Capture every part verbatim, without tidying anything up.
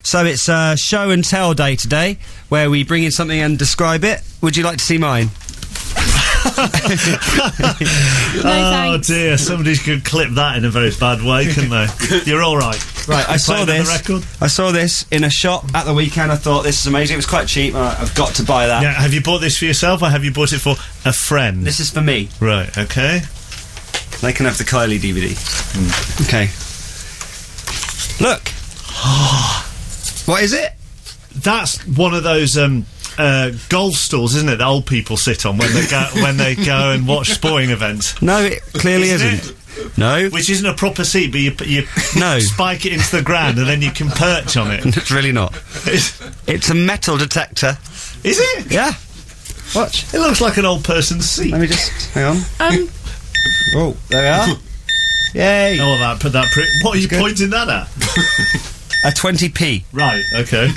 So it's uh, show and tell day today, where we bring in something and describe it. Would you like to see mine? No, oh dear, somebody could clip that in a very bad way, couldn't they? You're all right. Right, I saw this. I saw this in a shop at the weekend. I thought this is amazing. It was quite cheap. Uh, I've got to buy that. Yeah, have you bought this for yourself, or have you bought it for a friend? This is for me. Right. Okay. They can have the Kylie D V D. Mm. Okay. Look. What is it? That's one of those um, uh, golf stalls, isn't it? That old people sit on when they go when they go and watch sporting events. No, it clearly isn't. isn't. It? No, which isn't a proper seat, but you you no. spike it into the ground and then you can perch on it. It's really not. It's a metal detector. Is it? Yeah. Watch. It looks like an old person's seat. Let me just hang on. Um. Oh, there we are. Yay! Oh, that put that. Pri what are you good. pointing that at? A twenty p. Right. Okay.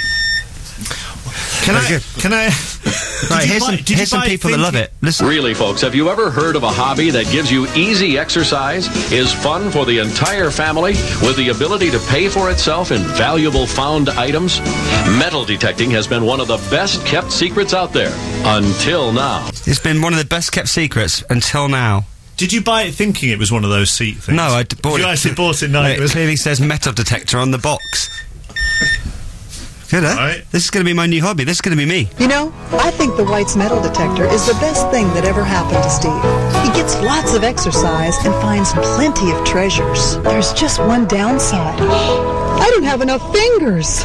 Can I, can I... Right, here's some, here's some people that love it. Listen. Really, folks, have you ever heard of a hobby that gives you easy exercise, is fun for the entire family, with the ability to pay for itself in valuable found items? Metal detecting has been one of the best-kept secrets out there, until now. It's been one of the best-kept secrets until now. Did you buy it thinking it was one of those seat things? No, I d bought you it. You actually bought it knowing no, it was... It clearly says metal detector on the box. Good, huh? Right. This is going to be my new hobby. This is going to be me. You know, I think the White's metal detector is the best thing that ever happened to Steve. He gets lots of exercise and finds plenty of treasures. There's just one downside. I don't have enough fingers.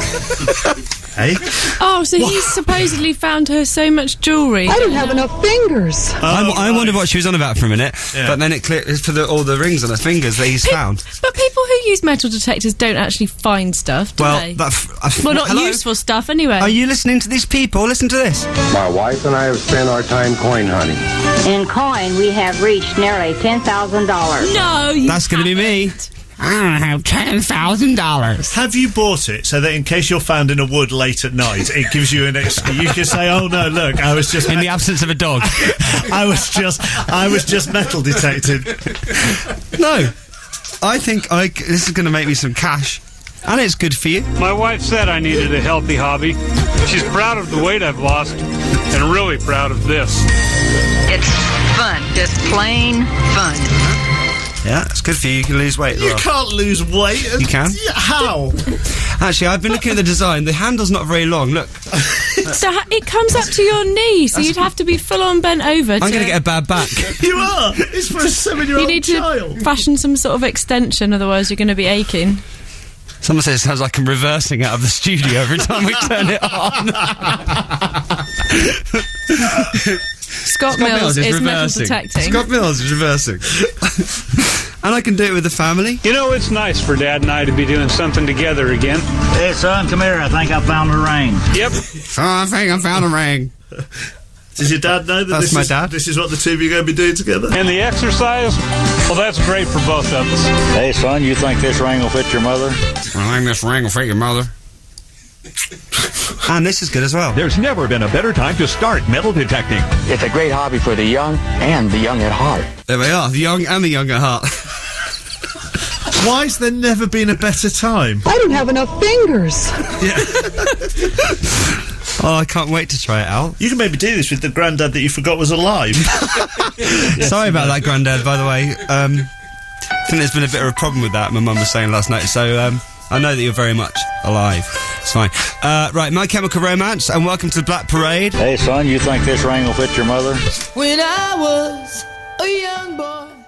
Hey? Oh, so what? He's supposedly found her so much jewellery. I don't have enough fingers. Oh, I, I right. wondered what she was on about for a minute, yeah. but then it clear it's for the, all the rings on her fingers that he's Pe found. But people who use metal detectors don't actually find stuff, do well, they? That uh, well, not hello? useful stuff, anyway. Are you listening to these people? Listen to this. My wife and I have spent our time coin hunting. In coin, we have reached nearly ten thousand dollars. No, you That's going to be me. I don't have ten thousand dollars. Have you bought it so that in case you're found in a wood late at night, it gives you an excuse? You can say, "Oh no, look, I was just in the absence of a dog. I was just, I was just metal detected." No, I think I. This is going to make me some cash, and it's good for you. My wife said I needed a healthy hobby. She's proud of the weight I've lost, and really proud of this. It's fun, just plain fun. Yeah, it's good for you. You can lose weight. You well. can't lose weight. You can. Yeah, how? Actually, I've been looking at the design. The handle's not very long. Look. So ha it comes up to your knee, so That's you'd have to be full on bent over. I'm going to get a bad back. You are. It's for a seven-year-old child. You need child. to fashion some sort of extension, otherwise you're going to be aching. Someone says it sounds like I'm reversing out of the studio every time we turn it on. Scott, Scott Mills, Mills is, is metal detecting. Scott Mills is reversing. And I can do it with the family. You know, it's nice for Dad and I to be doing something together again. Hey, son, come here. I think I found a ring. Yep. Oh, I think I found a ring. Does your dad know that that's this, my is, dad? this is what the two of you are going to be doing together? And the exercise? Well, that's great for both of us. Hey, son, you think this ring will fit your mother? I think this ring will fit your mother. And this is good as well. There's never been a better time to start metal detecting. It's a great hobby for the young and the young at heart. There we are, the young and the young at heart. Why has there never been a better time? I don't have enough fingers. Yeah. Oh, I can't wait to try it out. You can maybe do this with the granddad that you forgot was alive. Sorry about that, granddad, by the way. Um, I think there's been a bit of a problem with that, my mum was saying last night, so um, I know that you're very much alive. It's fine. Uh, right, My Chemical Romance, and welcome to the Black Parade. Hey, son, you think this ring will fit your mother? When I was a young boy,